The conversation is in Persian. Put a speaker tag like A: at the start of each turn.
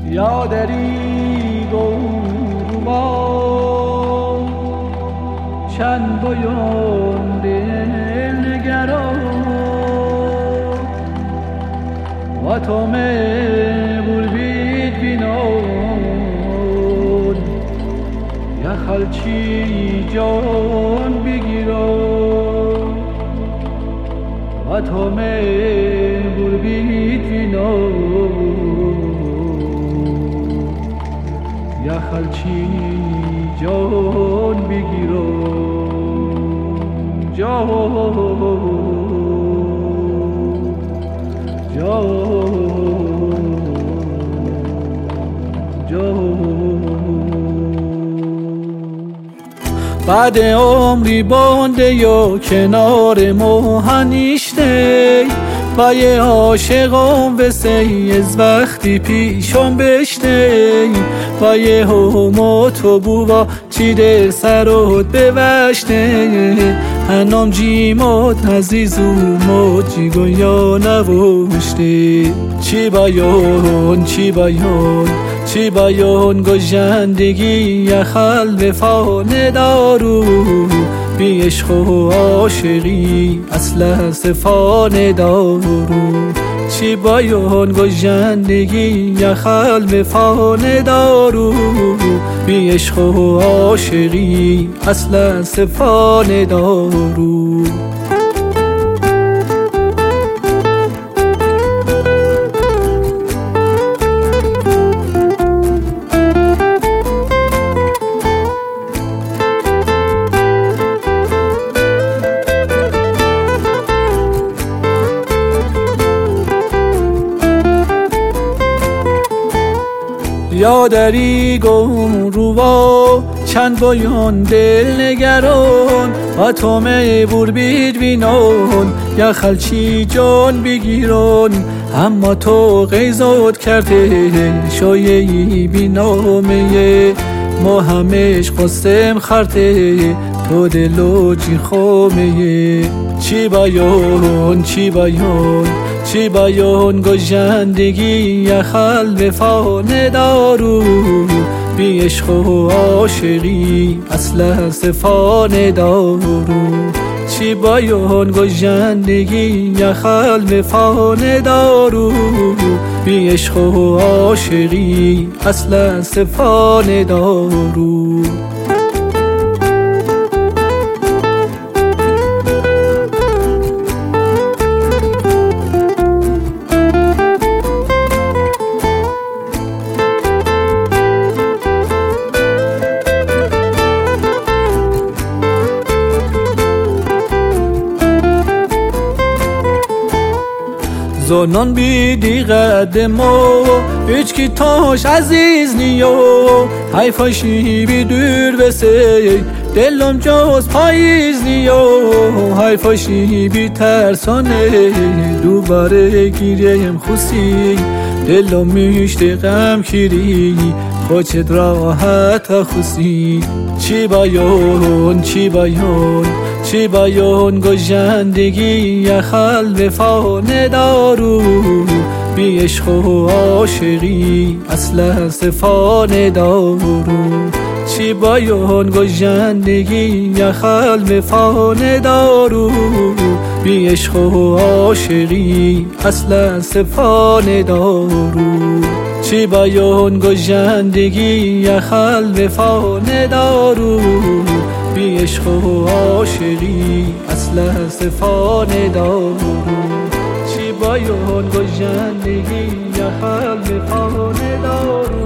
A: یادری گروبا چند بیان دلنگران و تو مبور بید بینان یا خلچی جان بگیران و تو مبور بید بینان یا خلچی جان بگیران بعد عمری بانده یا کنار موهنیشته و یه عاشقم بسی از وقتی پیشم بشته و یه همو تو بوبا چیده سرات بوشته هنام جیمات عزیزومو جیگو یا نوشته چی بیان گوژندگی یا خلب فانه دارو بی عشق و عاشقی اصلا صفانه دارو چی بیان گوژندگی یا خلب فانه دارو بی عشق و عاشقی اصلا صفانه دارو یادری گم روبا چند بیان دل نگران و تو مبور بید بینان یا خلچی جان بگیران اما تو قیزات کرده شایعی بینامه ما همش قسم خرده تو دلو جی خومه چی بیان گوژندگی یا خلب فانه دارو بی عشق و عاشقی اصلا صفانه دارو چی بیان گوژندگی یا خلب فانه دارو بی عشق و عاشقی اصلا صفانه دارو زنان بیدی قدمو هیچ کی تاش عزیز نیو حیفاشی بی دور بسی دلم جاز پاییز نیو حیفاشی بی ترسانه دوباره گیریم خوسی دلم میشته غم کیری خوچت راحت خوسی چی بیان گوژندگی یا خلب فانه دارو بی عشق و عاشقی اصلا صفانه دارو چی بیان گوژندگی یا خلب فانه دارو بی عشق و عاشقی اصلا صفانه دارو چی بیان گوژندگی یا خلب فانه دارو بی عشق و عاشقی اصلا صفانه دارو چی بیان گوژندگی یا خلب فانه دارو